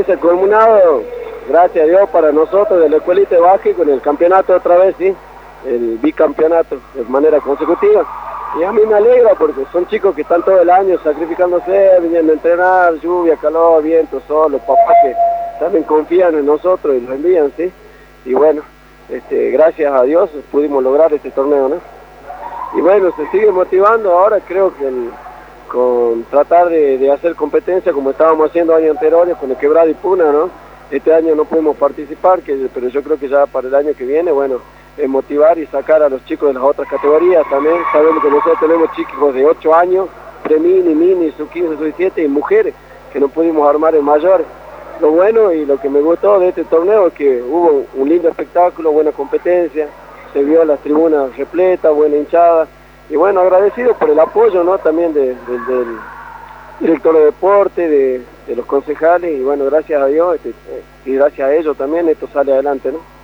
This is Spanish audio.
experiencia culminado, gracias a Dios, para nosotros de la escuelita de básquet con el campeonato otra vez, sí, el bicampeonato de manera consecutiva. Y a mí me alegra porque son chicos que están todo el año sacrificándose, viniendo a entrenar, lluvia, calor, viento, sol, los papás que también confían en nosotros y nos envían, sí. Y bueno, gracias a Dios pudimos lograr este torneo, ¿no? Y bueno, se sigue motivando ahora, creo que con tratar de hacer competencia como estábamos haciendo años anteriores con el Quebrada y Puna, ¿no? Este año no pudimos participar, pero yo creo que ya para el año que viene, bueno, motivar y sacar a los chicos de las otras categorías también. Sabemos que nosotros tenemos chicos de 8 años, pre-mini, sub-15, sub-17 y mujeres, que no pudimos armar en mayores. Lo bueno y lo que me gustó de este torneo es que hubo un lindo espectáculo, buena competencia, se vio las tribunas repletas, buena hinchada, y bueno, agradecido por el apoyo, ¿no? También del director de deporte, de los concejales, y bueno, gracias a Dios y gracias a ellos también esto sale adelante, ¿no?